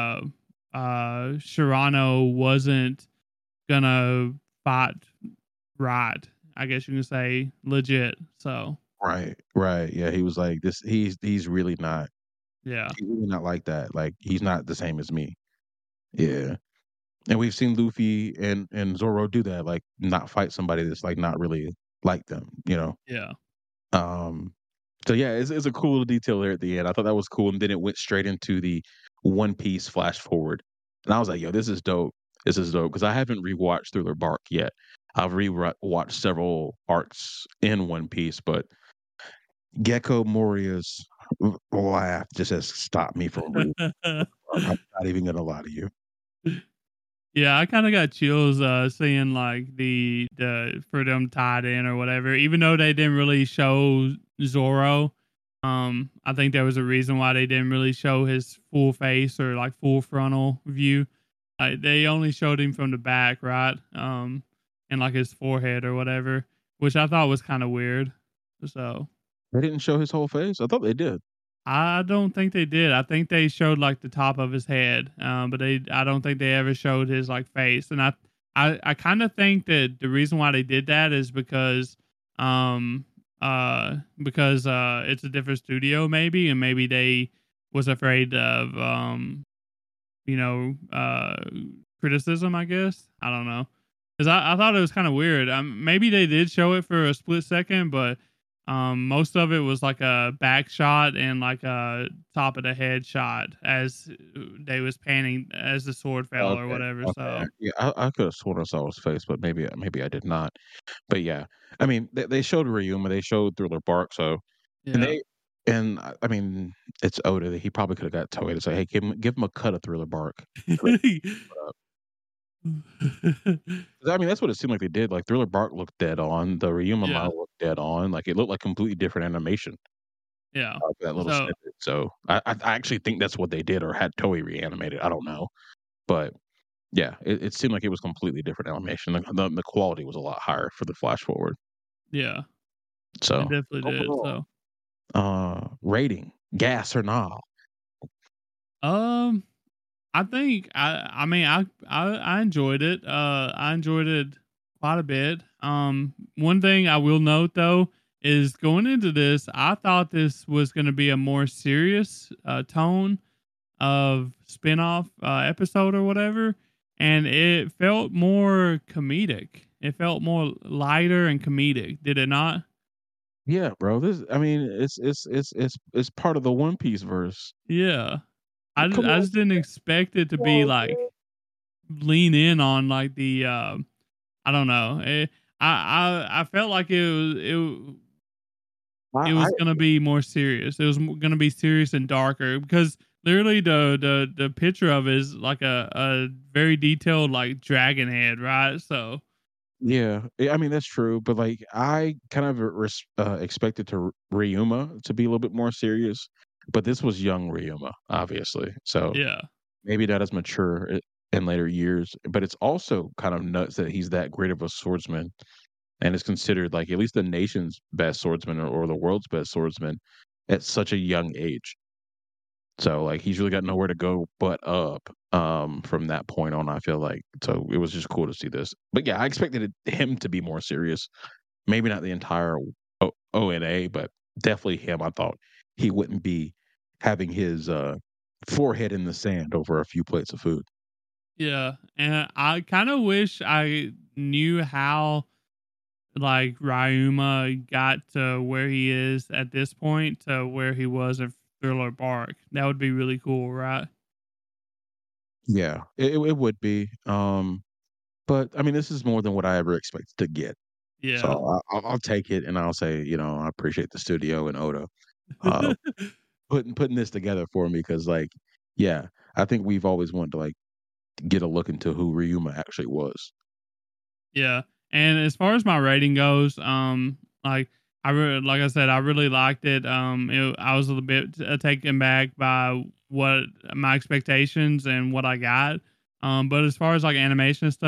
Shirano wasn't gonna fight right. I guess you can say legit. So Right, right. Yeah, he was like this. He's really not. yeah, He's really not like that. Like he's not the same as me. Yeah, and we've seen Luffy and Zoro do that. Like not fight somebody that's like not really like them. You know. yeah, Um. So yeah, it's a cool little detail there at the end. I thought that was cool, and then it went straight into the One Piece flash forward, and I was like, "Yo, this is dope. This is dope." Because I haven't rewatched Thriller Bark yet. I've rewatched several arcs in One Piece, but Gecko Moria's laugh just has stopped me from reading. I'm not even gonna lie to you. yeah. I kind of got chills seeing like the for them tied in or whatever. Even though they didn't really show Zoro, I think there was a reason why they didn't really show his full face or like full frontal view. They only showed him from the back, right? And like his forehead or whatever, which I thought was kind of weird. So They didn't show his whole face. I thought they did. I don't think they did. I think they showed like the top of his head, but I don't think they ever showed his like face. And I kind of think that the reason why they did that is um, because it's a different studio maybe, and maybe they was afraid of you know, criticism, I guess. I don't know. Because I thought it was kind of weird. Maybe they did show it for a split second, but most of it was like a back shot and like a top of the head shot as they was panning as the sword fell or Okay. whatever. Okay. So Yeah, I could have sworn I saw his face, but maybe I did not. But yeah, I mean, they showed Ryuma, they showed Thriller Bark, so and yeah. they and I mean, it's Oda. He probably could have got Toei to say, "Hey, give him a cut of Thriller Bark." I mean, that's what it seemed like they did. Like Thriller Bark looked dead on. The Ryuma yeah. model looked dead on. Like it looked like completely different animation. Yeah. That little So snippet. So I actually think that's what they did, or had Toei reanimated. I don't know, but yeah, it seemed like it was completely different animation. The quality was a lot higher for the flash forward. yeah, it So definitely did. overall, So rating, gas or nah? um I think I mean I enjoyed it. I enjoyed it quite a bit. One thing I will note though is going into this, I thought this was going to be a more serious tone of spin-off episode or whatever, and it felt more comedic. It felt more lighter and comedic. Did it not? Yeah, bro. This, I mean, it's part of the One Piece verse. Yeah. Come I on, just didn't expect it to come be on, like man. lean in on like the I don't know. I felt like I, it I was gonna be more serious. It was gonna be serious and darker because literally the picture of it is like a very detailed like dragon head, right? So Yeah, I mean that's true, but like I kind of expected to Ryuma to be a little bit more serious, but this was young Ryuma, obviously. So yeah, maybe not as mature in later years, but it's also kind of nuts that he's that great of a swordsman and is considered like at least the nation's best swordsman or the world's best swordsman at such a young age. So like he's really got nowhere to go but up from that point on, I feel like. So it was just cool to see this. But yeah, I expected him to be more serious. Maybe not the entire ONA, but definitely him. I thought he wouldn't be having his forehead in the sand over a few plates of food. yeah. And I kind of wish I knew how like Ryuma got to where he is at this point to where he was in Thriller Bark. That would be really cool, right? Yeah, it would be. But I mean, this is more than what I ever expected to get. So Yeah. I'll take it, and I'll say, I appreciate the studio and Oda uh, putting this together for me because, like, yeah, I think we've always wanted to like get a look into who Ryuma actually was. Yeah, and as far as my rating goes, like like I said, I really liked it. I was a little bit taken back by what my expectations and what I got. But as far as like animation and stuff,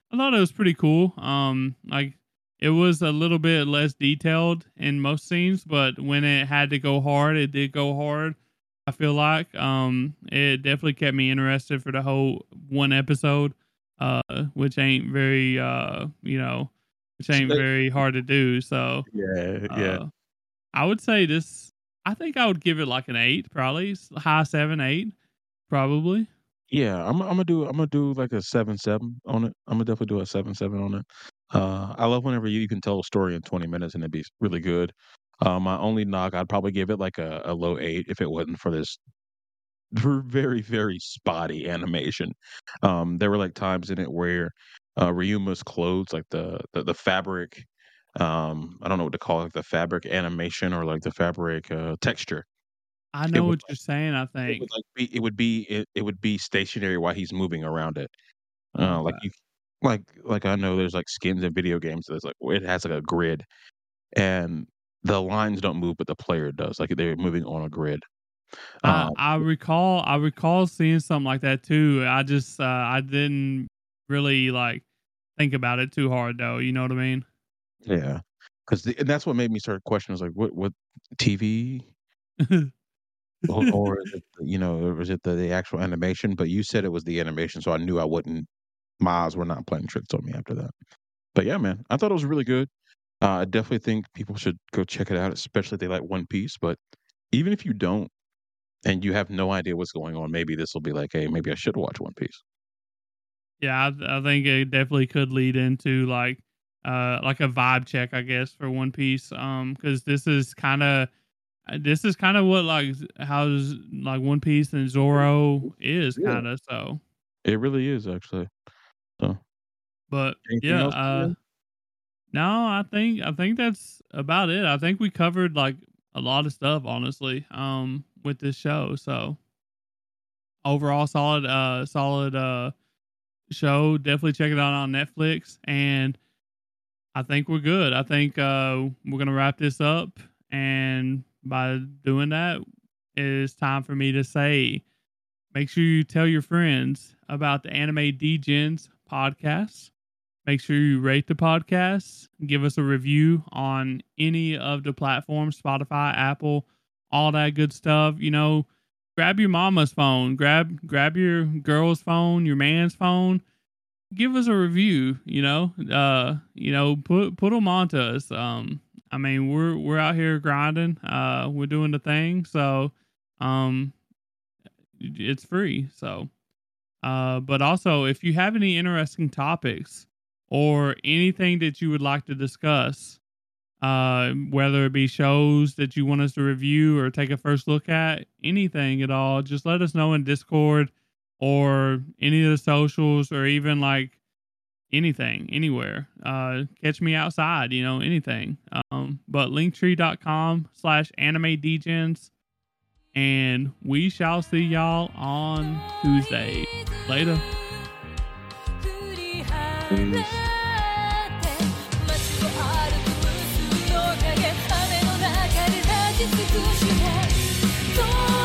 I thought it was pretty cool. Like it was a little bit less detailed in most scenes, but when it had to go hard, it did go hard. I feel like it definitely kept me interested for the whole one episode, which ain't very which ain't very hard to do. So Yeah. I would say this. I think I would give it like an 8, probably high 7, 8, probably. Yeah, I'm gonna do like a 7-7 on it. I'm gonna definitely do a 7-7 on it. I love whenever you can tell a story in 20 minutes and it'd be really good. My only knock, I'd probably give it like a low 8 if it wasn't for this very, very spotty animation. There were like times in it where Ryuma's clothes, like the fabric, I don't know what to call it, like the fabric animation or like the fabric texture. I It know would what you're saying. I it would think. like be it would be stationary while he's moving around it. Like Okay. you like I know there's like skins in video games that's like it has like a grid and the lines don't move, but the player does. Like they're moving on a grid. I Um, I recall I recall seeing something like that too. I just I didn't really like think about it too hard though. You know what I mean? yeah, because and that's what made me start questioning. I was like, what TV or is it or is it the actual animation? But you said it was the animation, so I knew I wouldn't. My eyes were not playing tricks on me after that. But yeah, man, I thought it was really good. I definitely think people should go check it out, especially if they like One Piece. But even if you don't and you have no idea what's going on, maybe this will be like, hey, maybe I should watch One Piece. Yeah, I think it definitely could lead into like a vibe check, I guess, for One Piece. Because this is kind of what like how's like One Piece and Zoro is Yeah, kind of so. it really is actually. So, But anything yeah, else? Man? no, I think that's about it. I think we covered like a lot of stuff, honestly, with this show. So overall, solid show. Definitely check it out on Netflix, and I think we're good. I think we're gonna wrap this up, and by doing that, it is time for me to say, make sure you tell your friends about the Anime Degens podcast. Make sure you rate the podcast, give us a review on any of the platforms, Spotify, Apple, all that good stuff. Grab your mama's phone, grab your girl's phone, your man's phone. Give us a review. Put them onto us. I mean, we're out here grinding. We're doing the thing, so um, it's free. So, but also, if you have any interesting topics or anything that you would like to discuss, whether it be shows that you want us to review or take a first look at, anything at all, just let us know in Discord or any of the socials or even like anything, anywhere. Catch me outside, anything. But linktree.com/animedegens, and we shall see y'all on Tuesday. Later. Peace. 「